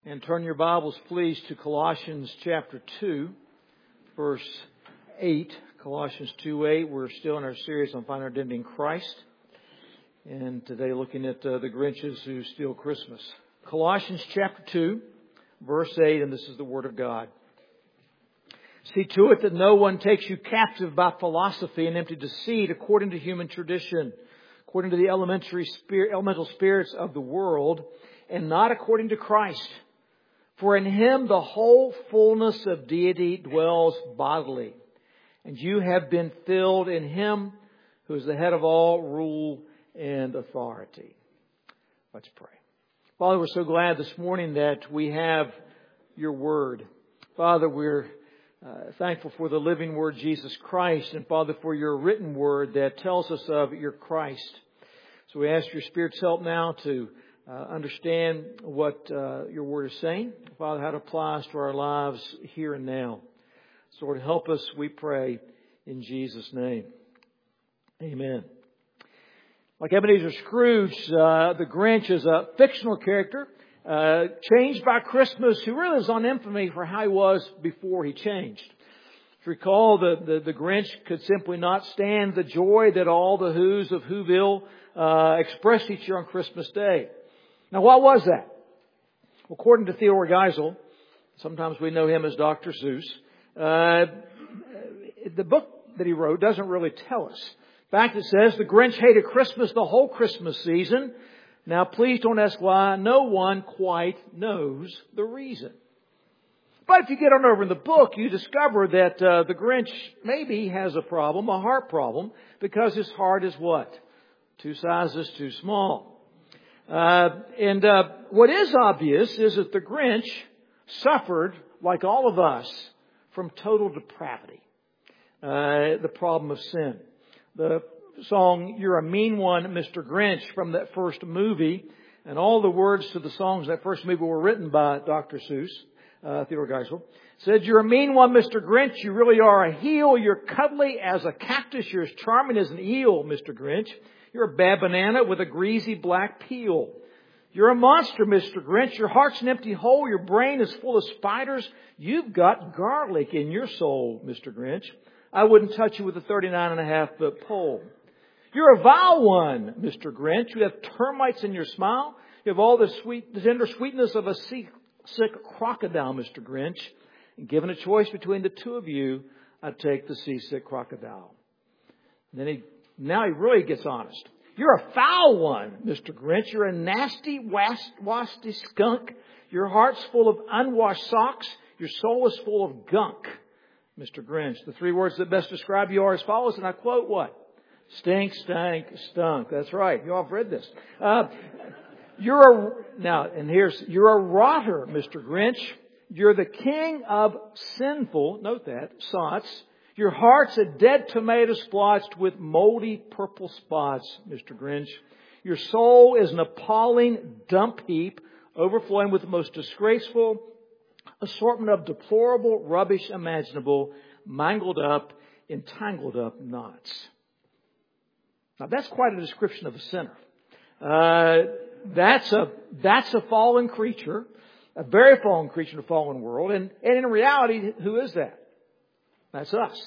And turn your Bibles, please, to Colossians chapter 2, verse 8. Colossians 2:8. We're still in our series on finding our identity in Christ. And today looking at the Grinches who steal Christmas. Colossians chapter 2, verse 8, and this is the Word of God. See to it that no one takes you captive by philosophy and empty deceit according to human tradition, according to the elemental spirits of the world, and not according to Christ. For in Him the whole fullness of deity dwells bodily. And you have been filled in Him who is the head of all rule and authority. Let's pray. Father, we're so glad this morning that we have Your Word. Father, we're thankful for the living Word, Jesus Christ. And Father, for Your written Word that tells us of Your Christ. So we ask Your Spirit's help now to understand what Your Word is saying. Father, how it applies to our lives here and now. So Lord, help us, we pray, in Jesus' name. Amen. Like Ebenezer Scrooge, the Grinch is a fictional character, changed by Christmas, who really is on infamy for how he was before he changed. If you recall, the Grinch could simply not stand the joy that all the Who's of Whoville expressed each year on Christmas Day. Now, what was that? Well, according to Theodore Geisel, sometimes we know him as Dr. Seuss, the book that he wrote doesn't really tell us. In fact, it says the Grinch hated Christmas the whole Christmas season. Now, please don't ask why. No one quite knows the reason. But if you get on over in the book, you discover that the Grinch maybe has a problem, a heart problem, because his heart is what? 2 sizes too small. And what is obvious is that the Grinch suffered, like all of us, from total depravity. The problem of sin. The song, You're a Mean One, Mr. Grinch, from that first movie, and all the words to the songs in that first movie were written by Dr. Seuss, Theodore Geisel, said, You're a mean one, Mr. Grinch. You really are a heel. You're cuddly as a cactus. You're as charming as an eel, Mr. Grinch. You're a bad banana with a greasy black peel. You're a monster, Mr. Grinch. Your heart's an empty hole. Your brain is full of spiders. You've got garlic in your soul, Mr. Grinch. I wouldn't touch you with a 39.5-foot pole. You're a vile one, Mr. Grinch. You have termites in your smile. You have all the tender sweetness of a seasick crocodile, Mr. Grinch. And given a choice between the two of you, I'd take the seasick crocodile. And now he really gets honest. You're a foul one, Mr. Grinch. You're a nasty, wasty skunk. Your heart's full of unwashed socks. Your soul is full of gunk, Mr. Grinch. The 3 words that best describe you are as follows, and I quote what? Stink, stank, stunk. That's right. You all have read this. You're a rotter, Mr. Grinch. You're the king of sinful, note that, sots. Your heart's a dead tomato splotched with moldy purple spots, Mr. Grinch. Your soul is an appalling dump heap overflowing with the most disgraceful assortment of deplorable rubbish imaginable, mangled up in tangled up knots. Now that's quite a description of a sinner. That's a fallen creature, a very fallen creature in a fallen world. And in reality, who is that? That's us.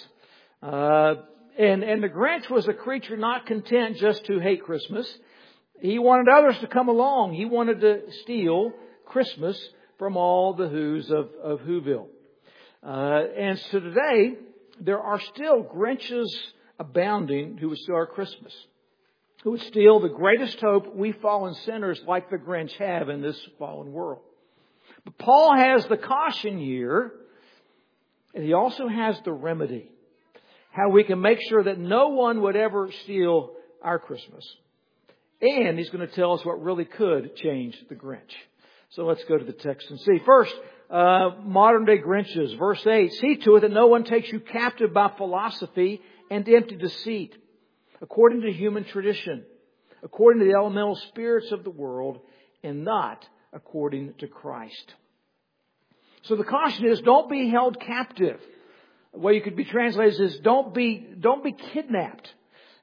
And the Grinch was a creature not content just to hate Christmas. He wanted others to come along. He wanted to steal Christmas from all the Who's of Whoville. And so today, there are still Grinches abounding who would steal our Christmas. Who would steal the greatest hope we fallen sinners like the Grinch have in this fallen world. But Paul has the caution here. And he also has the remedy. How we can make sure that no one would ever steal our Christmas. And he's going to tell us what really could change the Grinch. So let's go to the text and see. First, modern day Grinches. Verse 8. See to it that no one takes you captive by philosophy and empty deceit, according to human tradition, according to the elemental spirits of the world, and not according to Christ. So the caution is, don't be held captive. The way you could be translated is, don't be kidnapped.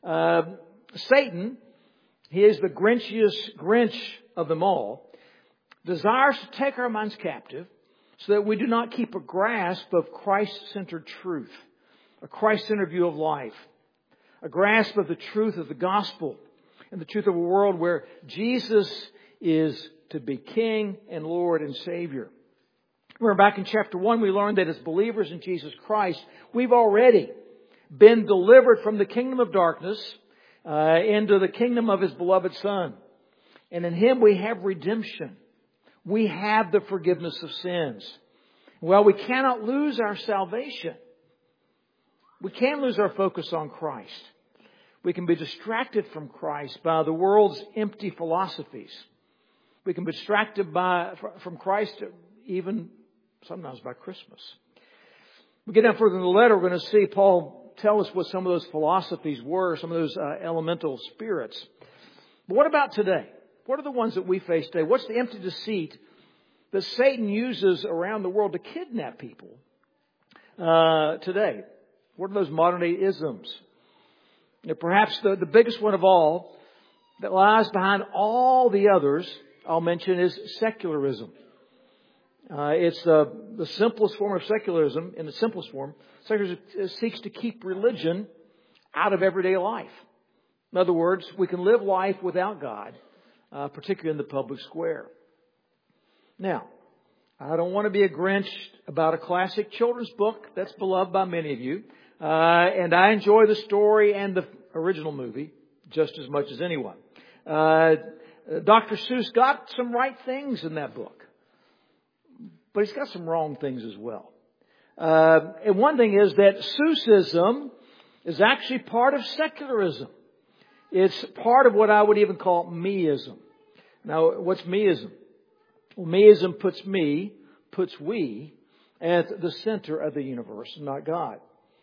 Satan, he is the Grinchiest Grinch of them all. desires to take our minds captive so that we do not keep a grasp of Christ-centered truth, a Christ-centered view of life, a grasp of the truth of the gospel and the truth of a world where Jesus is to be King and Lord and Savior. Remember back in chapter 1, we learned that as believers in Jesus Christ, we've already been delivered from the kingdom of darkness into the kingdom of His beloved Son. And in Him we have redemption. We have the forgiveness of sins. Well, we cannot lose our salvation. We can lose our focus on Christ. We can be distracted from Christ by the world's empty philosophies. We can be distracted from Christ even sometimes by Christmas. We get down further in the letter, we're going to see Paul tell us what some of those philosophies were, some of those elemental spirits. But what about today? What are the ones that we face today? What's the empty deceit that Satan uses around the world to kidnap people today? What are those modern day isms? Perhaps the biggest one of all that lies behind all the others I'll mention is secularism. It's the simplest form of secularism. In the simplest form, secularism seeks to keep religion out of everyday life. In other words, we can live life without God, particularly in the public square. Now, I don't want to be a Grinch about a classic children's book that's beloved by many of you. And I enjoy the story and the original movie just as much as anyone. Dr. Seuss got some right things in that book, but he's got some wrong things as well. And one thing is that Seussism is actually part of secularism. It's part of what I would even call meism. Now, what's meism? Well, meism puts we at the center of the universe, not God.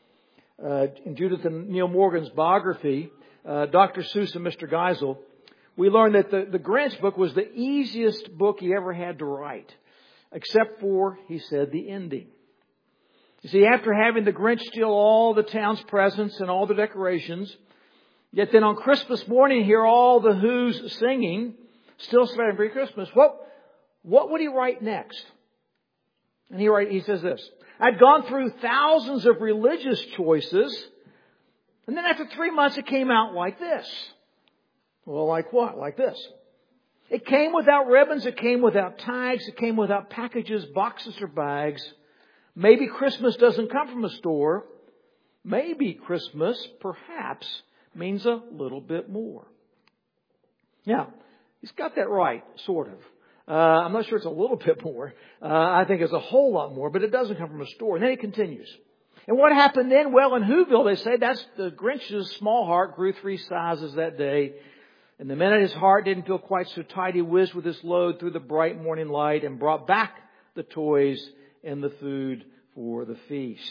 In Judith and Neil Morgan's biography, Dr. Seuss and Mr. Geisel, we learned that the Grinch book was the easiest book he ever had to write, except for, he said, the ending. You see, after having the Grinch steal all the town's presents and all the decorations, yet then on Christmas morning hear all the Who's singing, still saying Merry Christmas, what would he write next? And he says this, I'd gone through thousands of religious choices, and then after 3 months it came out like this. Well, like what? Like this. It came without ribbons, it came without tags, it came without packages, boxes or bags. Maybe Christmas doesn't come from a store. Maybe Christmas, perhaps, means a little bit more. Now, he's got that right, sort of. I'm not sure it's a little bit more. I think it's a whole lot more, but it doesn't come from a store. And then he continues. And what happened then? Well, in Whoville, they say that's the Grinch's small heart grew 3 sizes that day. And the minute his heart didn't feel quite so tight, he whizzed with his load through the bright morning light and brought back the toys and the food for the feast.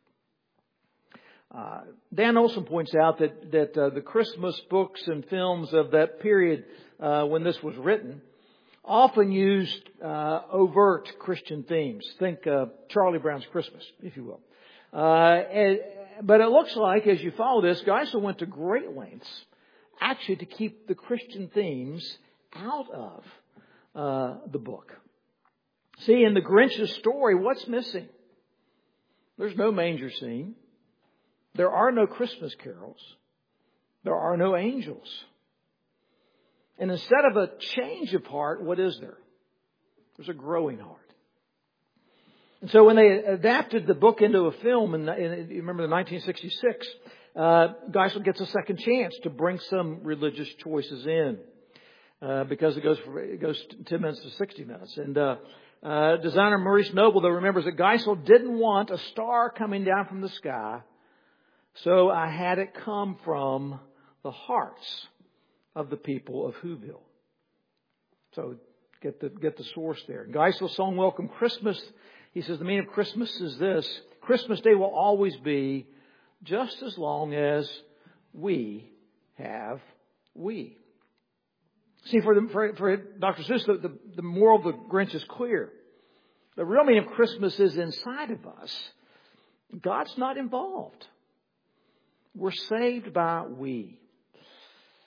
Dan Olson points out that the Christmas books and films of that period when this was written often used overt Christian themes. Think Charlie Brown's Christmas, if you will. But it looks like, as you follow this, Geisel went to great lengths actually to keep the Christian themes out of the book. See, in the Grinch's story, what's missing? There's no manger scene. There are no Christmas carols. There are no angels. And instead of a change of heart, what is there? There's a growing heart. And so when they adapted the book into a film, you remember in 1966, Geisel gets a second chance to bring some religious choices in because it goes 10 minutes to 60 minutes. And designer Maurice Noble, though, remembers that Geisel didn't want a star coming down from the sky, so I had it come from the hearts of the people of Whoville. So get the source there. Geisel's song Welcome Christmas, he says the meaning of Christmas is this: Christmas Day will always be just as long as we have we. See, for Dr. Seuss, the moral of the Grinch is clear. The real meaning of Christmas is inside of us. God's not involved. We're saved by we.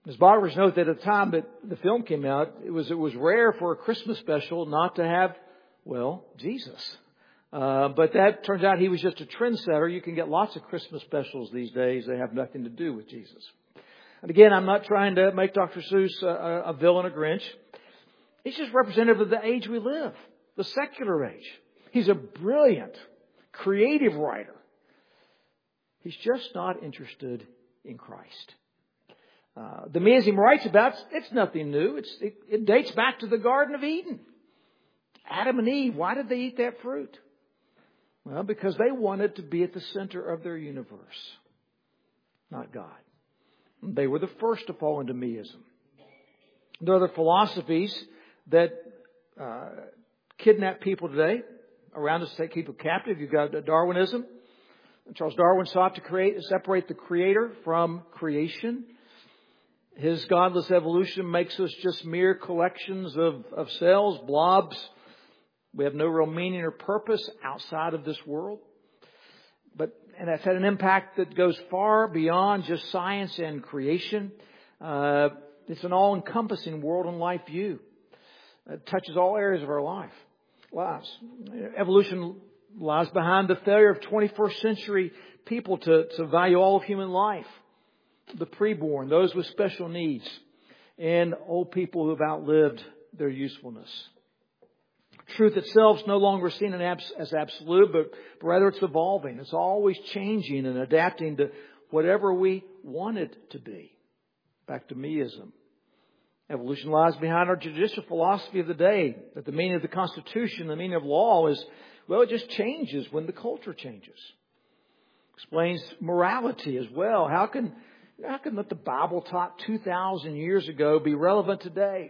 As bloggers note that at the time that the film came out, it was rare for a Christmas special not to have, well, Jesus. But that turns out he was just a trendsetter. You can get lots of Christmas specials these days that have nothing to do with Jesus. And again, I'm not trying to make Dr. Seuss a villain or Grinch. He's just representative of the age we live, the secular age. He's a brilliant, creative writer. He's just not interested in Christ. The meism writes about, it's nothing new. It dates back to the Garden of Eden. Adam and Eve, why did they eat that fruit? Well, because they wanted to be at the center of their universe, not God. They were the first to fall into meism. There are other philosophies that kidnap people today around us, take people captive. You've got Darwinism. Charles Darwin sought to separate the Creator from creation. His godless evolution makes us just mere collections of cells, blobs. We have no real meaning or purpose outside of this world. And that's had an impact that goes far beyond just science and creation. It's an all-encompassing world and life view. It touches all areas of our lives. Evolution lies behind the failure of 21st century people to value all of human life. The preborn, those with special needs, and old people who have outlived their usefulness. Truth itself is no longer seen as absolute, but rather it's evolving. It's always changing and adapting to whatever we want it to be. Back to meism. Evolution lies behind our judicial philosophy of the day, that the meaning of the Constitution, the meaning of law is, well, it just changes when the culture changes. Explains morality as well. How can what the Bible taught 2,000 years ago be relevant today?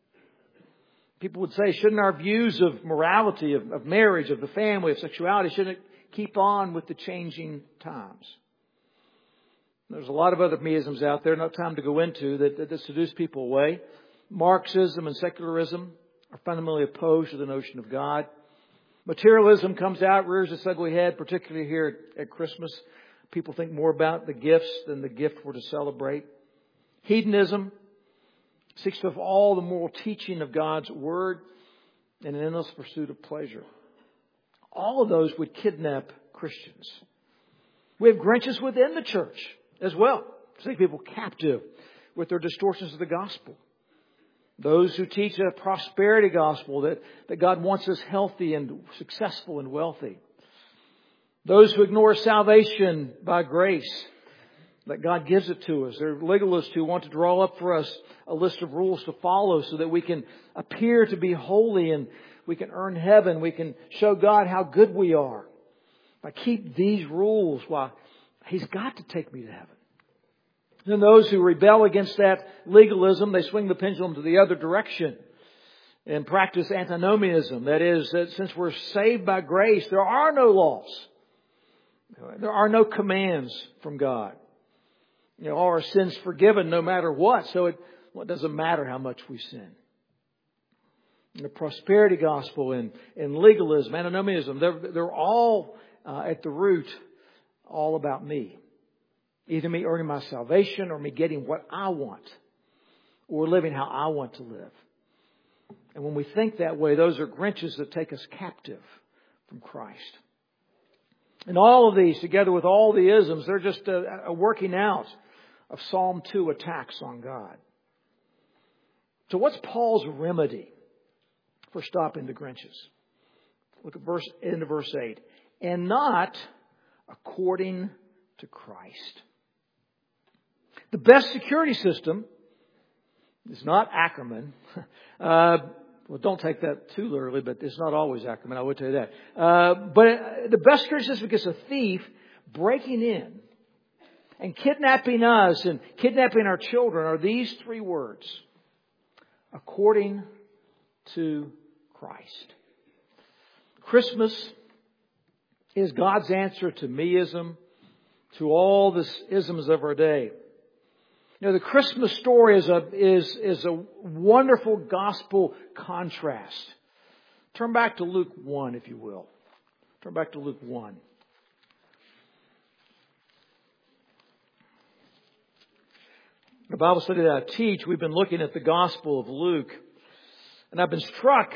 People would say, shouldn't our views of morality, of marriage, of the family, of sexuality, shouldn't it keep on with the changing times? There's a lot of other meisms out there, no time to go into, that seduce people away. Marxism and secularism are fundamentally opposed to the notion of God. Materialism comes out, rears its ugly head, particularly here at Christmas. People think more about the gifts than the gift we're to celebrate. Hedonism seeks to have all the moral teaching of God's Word in an endless pursuit of pleasure. All of those would kidnap Christians. We have Grinches within the church as well, to take people captive with their distortions of the gospel. Those who teach a prosperity gospel, that God wants us healthy and successful and wealthy. Those who ignore salvation by grace, that God gives it to us. There are legalists who want to draw up for us a list of rules to follow so that we can appear to be holy and we can earn heaven. We can show God how good we are. If I keep these rules, well, He's got to take me to heaven. Then those who rebel against that legalism, they swing the pendulum to the other direction and practice antinomianism. That is, that since we're saved by grace, there are no laws. There are no commands from God. All our sins forgiven no matter what. So it doesn't matter how much we sin. The prosperity gospel and legalism, antinomianism, they're all at the root all about me. Either me earning my salvation or me getting what I want or living how I want to live. And when we think that way, those are Grinches that take us captive from Christ. And all of these, together with all the isms, they're just a working out of Psalm 2 attacks on God. So what's Paul's remedy for stopping the Grinches? Look at end of verse 8. And not according to Christ. The best security system is not Ackerman. Well, don't take that too literally, but it's not always Ackerman, I would tell you that. But the best security system against a thief breaking in and kidnapping us and kidnapping our children are these three words. According to Christ. Christmas is God's answer to meism, to all the isms of our day. The Christmas story is a wonderful gospel contrast. Turn back to Luke 1, if you will. Turn back to Luke 1. The Bible study that I teach, we've been looking at the Gospel of Luke. And I've been struck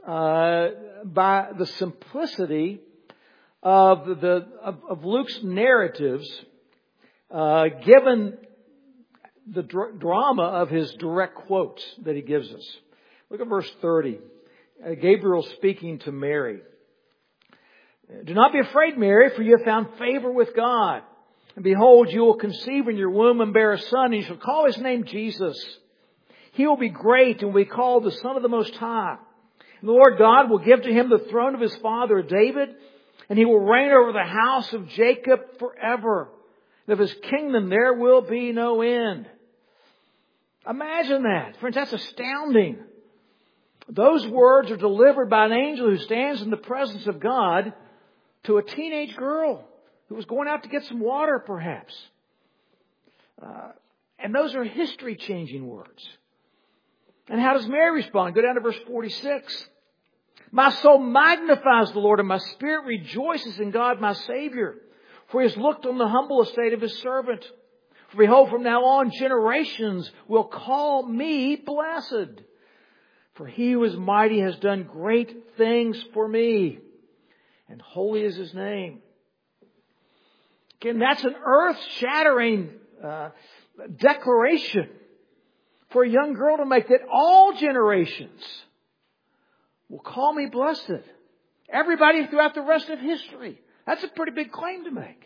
by the simplicity of Luke's narratives, given the drama of his direct quotes that he gives us. Look at verse 30. Gabriel speaking to Mary. Do not be afraid, Mary, for you have found favor with God. And behold, you will conceive in your womb and bear a son, and you shall call his name Jesus. He will be great and will be called the Son of the Most High. And the Lord God will give to him the throne of his father David, and he will reign over the house of Jacob forever. And of his kingdom there will be no end. Imagine that. Friends, that's astounding. Those words are delivered by an angel who stands in the presence of God to a teenage girl who was going out to get some water, perhaps. And those are history-changing words. And how does Mary respond? Go down to verse 46. My soul magnifies the Lord, and my spirit rejoices in God my Savior. For he has looked on the humble estate of his servant. For behold, from now on generations will call me blessed. For he who is mighty has done great things for me, and holy is his name. Again, that's an earth-shattering declaration for a young girl to make, that all generations will call me blessed. Everybody throughout the rest of history. That's a pretty big claim to make.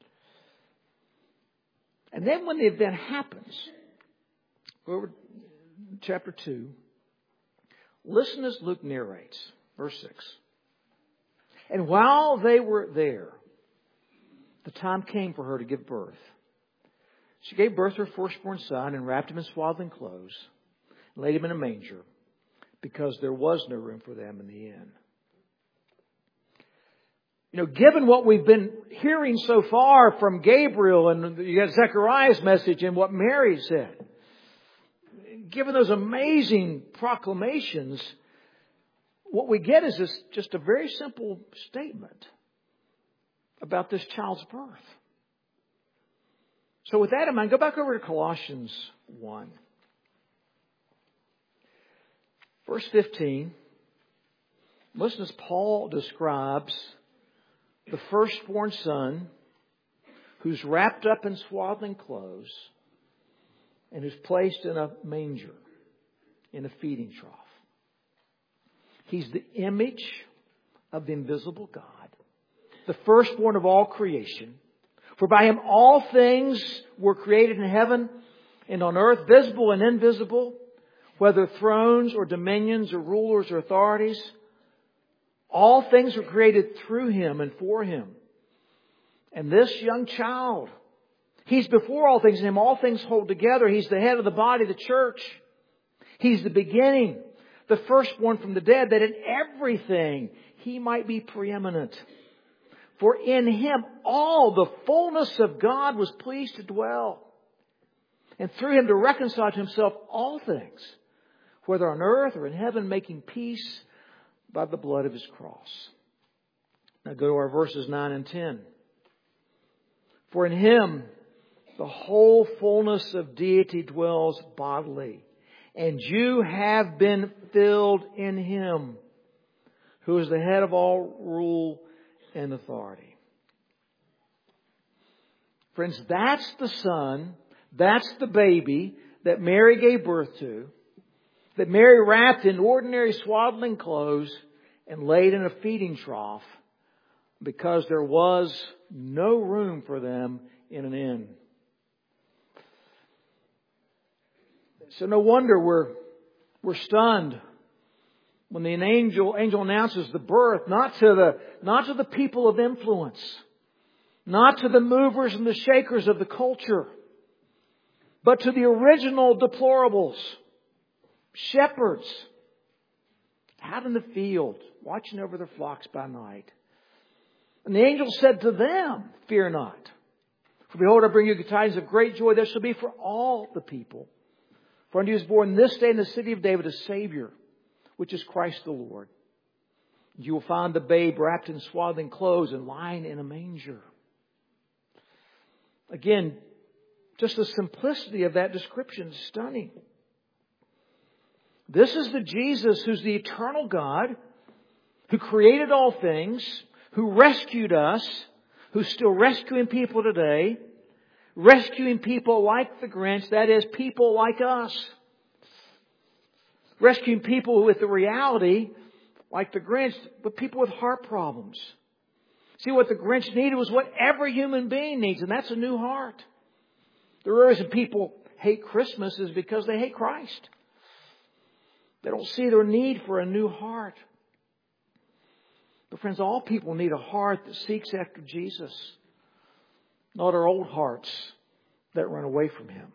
And then when the event happens, go over to chapter 2. Listen as Luke narrates, verse 6. And while they were there, the time came for her to give birth. She gave birth to her firstborn son and wrapped him in swaddling clothes and laid him in a manger because there was no room for them in the inn. You know, given what we've been hearing so far from Gabriel and you got Zechariah's message and what Mary said, given those amazing proclamations, what we get is just a very simple statement about this child's birth. So with that in mind, go back over to Colossians 1. Verse 15. Listen as Paul describes the firstborn son who's wrapped up in swaddling clothes and who's placed in a manger, in a feeding trough. He's the image of the invisible God, the firstborn of all creation. For by him all things were created in heaven and on earth, visible and invisible, whether thrones or dominions or rulers or authorities. All things were created through him and for him. And this young child, he's before all things, and him all things hold together. He's the head of the body, the church. He's the beginning, the firstborn from the dead, that in everything he might be preeminent. For in him all the fullness of God was pleased to dwell. And through him to reconcile to himself all things, whether on earth or in heaven, making peace by the blood of his cross. Now go to our verses 9 and 10. For in him the whole fullness of deity dwells bodily. And you have been filled in him, who is the head of all rule and authority. Friends, that's the son, that's the baby that Mary gave birth to, that Mary wrapped in ordinary swaddling clothes and laid in a feeding trough because there was no room for them in an inn. So no wonder we're stunned when the angel announces the birth, not to the people of influence, not to the movers and the shakers of the culture, but to the original deplorables, shepherds, out in the field, watching over their flocks by night. And the angel said to them, fear not. For behold, I bring you tidings of great joy that shall be for all the people. For unto you is born this day in the city of David a Savior, which is Christ the Lord. You will find the babe wrapped in swaddling clothes and lying in a manger. Again, Just the simplicity of that description is stunning. This is the Jesus who's the eternal God, who created all things, who rescued us, who's still rescuing people today, rescuing people like the Grinch, that is, people like us. Rescuing people with the reality, like the Grinch, but people with heart problems. See, what the Grinch needed was what every human being needs, and that's a new heart. The reason people hate Christmas is because they hate Christ. They don't see their need for a new heart. But friends, all people need a heart that seeks after Jesus, not our old hearts that run away from Him.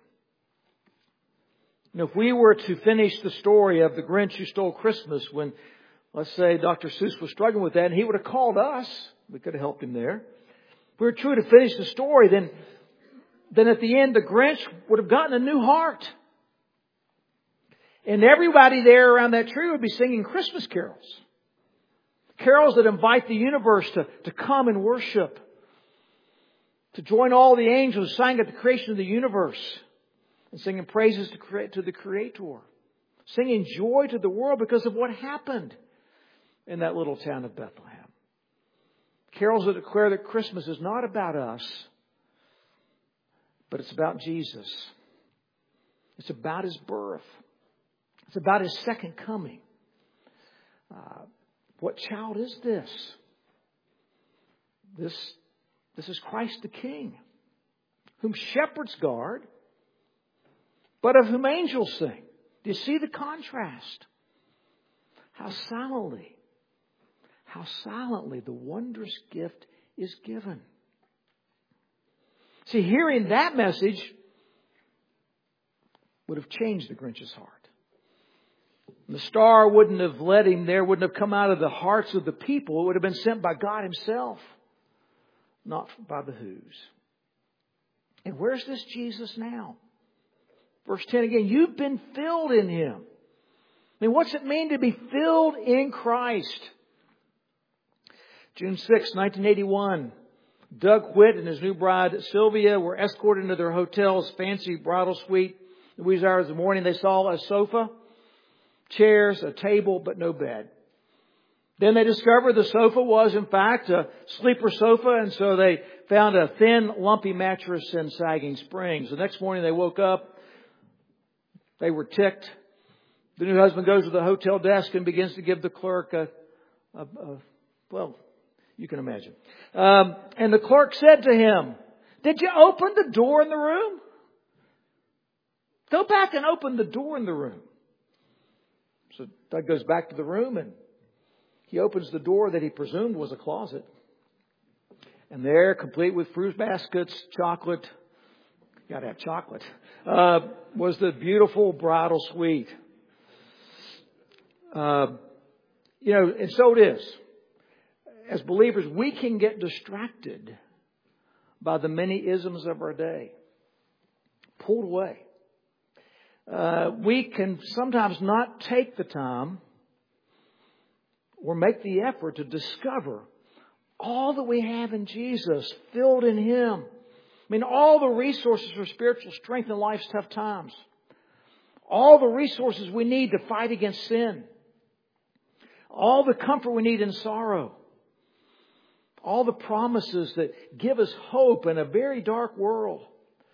If we were to finish the story of the Grinch who stole Christmas when, let's say, Dr. Seuss was struggling with that, and he would have called us, we could have helped him there. If we were true to finish the story, then at the end the Grinch would have gotten a new heart. And everybody there around that tree would be singing Christmas carols. Carols that invite the universe to come and worship. To join all the angels who sang at the creation of the universe. And singing praises to the Creator. Singing joy to the world because of what happened in that little town of Bethlehem. Carols that declare that Christmas is not about us, but it's about Jesus. It's about His birth. It's about His second coming. What child is this? This is Christ the King, whom shepherds guard, but of whom angels sing. Do you see the contrast? How silently the wondrous gift is given. See, hearing that message would have changed the Grinch's heart. The star wouldn't have led him there, wouldn't have come out of the hearts of the people. It would have been sent by God Himself, not by the Who's. And where's this Jesus now? Verse 10 again, you've been filled in Him. I mean, what's it mean to be filled in Christ? June 6, 1981, Doug Whitt and his new bride Sylvia were escorted into their hotel's fancy bridal suite. In the wee hours of the morning, they saw a sofa, chairs, a table, but no bed. Then they discovered the sofa was, in fact, a sleeper sofa, and so they found a thin, lumpy mattress and sagging springs. The next morning they woke up. They were ticked. The new husband goes to the hotel desk and begins to give the clerk well, you can imagine. And the clerk said to him, "Did you open the door in the room? Go back and open the door in the room." So Doug goes back to the room and he opens the door that he presumed was a closet. And there, complete with fruit baskets, chocolate, got to have chocolate, was the beautiful bridal suite. And so it is. As believers, we can get distracted by the many isms of our day. Pulled away. We can sometimes not take the time or make the effort to discover all that we have in Jesus, filled in Him. I mean, all the resources for spiritual strength in life's tough times. All the resources we need to fight against sin. All the comfort we need in sorrow. All the promises that give us hope in a very dark world.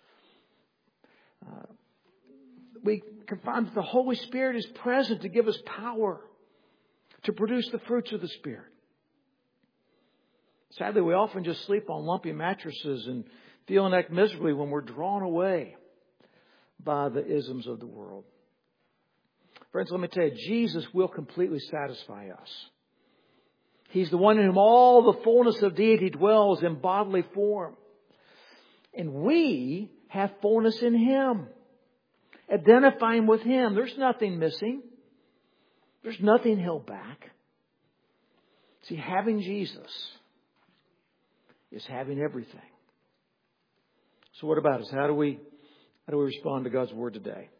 We can find that the Holy Spirit is present to give us power to produce the fruits of the Spirit. Sadly, we often just sleep on lumpy mattresses and feel and act miserably when we're drawn away by the isms of the world. Friends, let me tell you, Jesus will completely satisfy us. He's the one in whom all the fullness of deity dwells in bodily form. And we have fullness in Him. Identifying with Him. There's nothing missing. There's nothing held back. See, having Jesus is having everything. So what about us? How do we respond to God's Word today?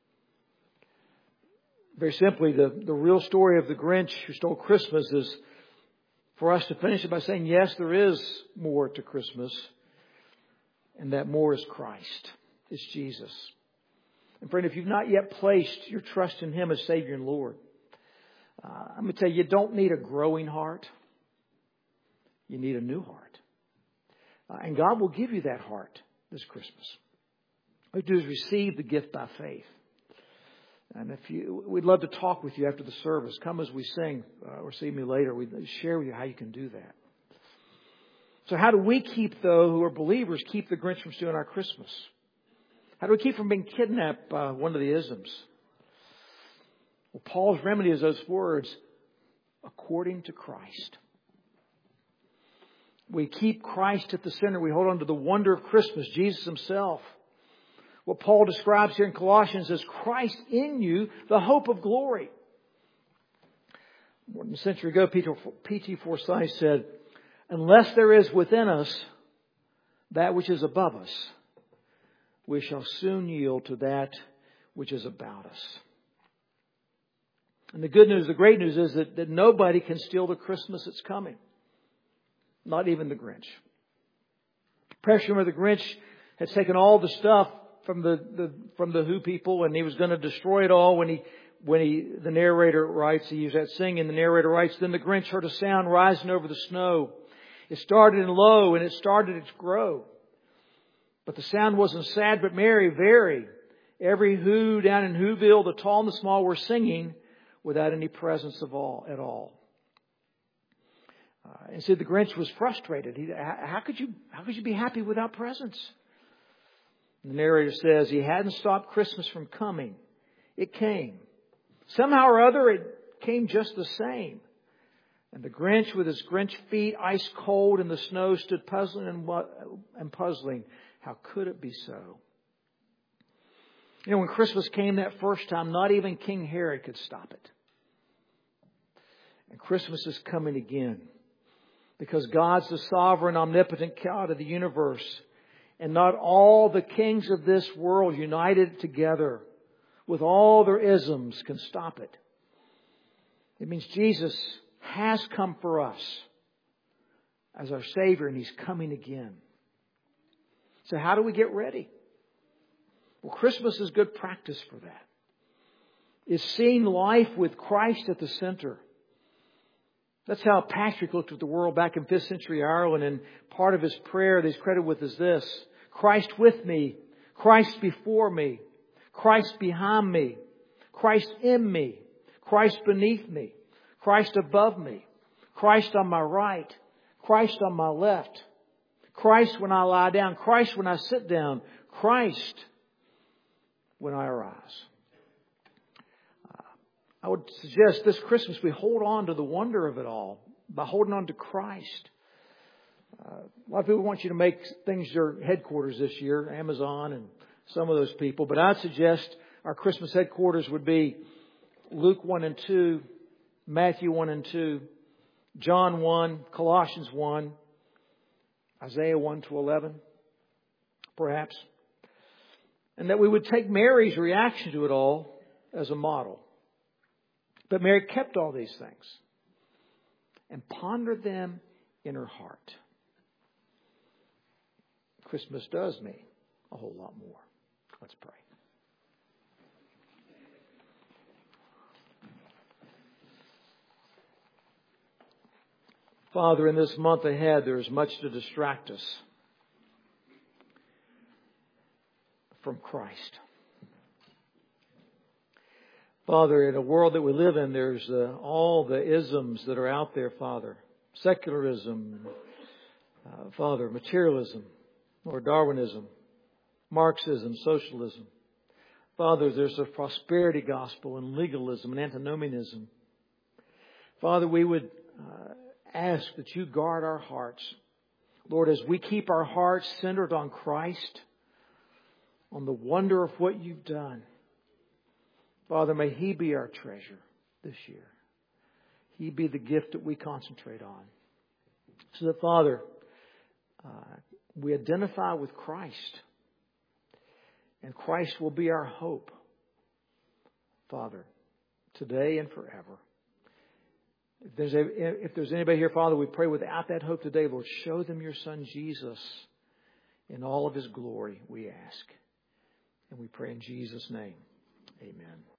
Very simply, the real story of the Grinch who stole Christmas is for us to finish it by saying, yes, there is more to Christmas, and that more is Christ. is Jesus. And friend, if you've not yet placed your trust in Him as Savior and Lord, I'm going to tell you, you don't need a growing heart. You need a new heart. And God will give you that heart this Christmas. All you do is receive the gift by faith. And we'd love to talk with you after the service. Come as we sing, or see me later. We'd share with you how you can do that. So how do we keep, though, who are believers, keep the Grinch from stealing our Christmas? How do we keep from being kidnapped by one of the isms? Well, Paul's remedy is those words, according to Christ. We keep Christ at the center. We hold on to the wonder of Christmas, Jesus Himself. What Paul describes here in Colossians as Christ in you, the hope of glory. More than a century ago, P.T. Forsyth said, unless there is within us that which is above us, we shall soon yield to that which is about us. And the good news, the great news is that nobody can steal the Christmas that's coming. Not even the Grinch. Perhaps you remember the Grinch had taken all the stuff from the Who people, and he was going to destroy it all when the narrator writes, he used that singing, the narrator writes, then the Grinch heard a sound rising over the snow. It started in low and it started to grow. But the sound wasn't sad but merry, very. Every Who down in Whoville, the tall and the small, were singing without any presents at all. And so the Grinch was frustrated. How could you be happy without presents? The narrator says he hadn't stopped Christmas from coming. It came. Somehow or other, it came just the same. And the Grinch, with his Grinch feet ice cold in the snow, stood puzzling and puzzling. How could it be so? You know, when Christmas came that first time, not even King Herod could stop it. And Christmas is coming again. Because God's the sovereign, omnipotent God of the universe. And not all the kings of this world united together with all their isms can stop it. It means Jesus has come for us as our Savior, and He's coming again. So how do we get ready? Well, Christmas is good practice for that. It's seeing life with Christ at the center. That's how Patrick looked at the world back in 5th century Ireland, and part of his prayer that he's credited with is this: Christ with me, Christ before me, Christ behind me, Christ in me, Christ beneath me, Christ above me, Christ on my right, Christ on my left, Christ when I lie down, Christ when I sit down, Christ when I arise. I would suggest this Christmas we hold on to the wonder of it all by holding on to Christ. A lot of people want you to make things your headquarters this year, Amazon and some of those people. But I'd suggest our Christmas headquarters would be Luke 1 and 2, Matthew 1 and 2, John 1, Colossians 1, Isaiah 1 to 11, perhaps. And that we would take Mary's reaction to it all as a model. But Mary kept all these things and pondered them in her heart. Christmas does mean a whole lot more. Let's pray. Father, in this month ahead, there is much to distract us from Christ. Father, in a world that we live in, there's all the isms that are out there, Father. Secularism, Father, materialism, or Darwinism, Marxism, socialism. Father, there's a prosperity gospel and legalism and antinomianism. Father, we would ask that you guard our hearts. Lord, as we keep our hearts centered on Christ, on the wonder of what you've done. Father, may He be our treasure this year. He be the gift that we concentrate on. So that, Father, we identify with Christ. And Christ will be our hope, Father, today and forever. If there's anybody here, Father, we pray without that hope today, Lord, show them your Son Jesus in all of His glory, we ask. And we pray in Jesus' name. Amen.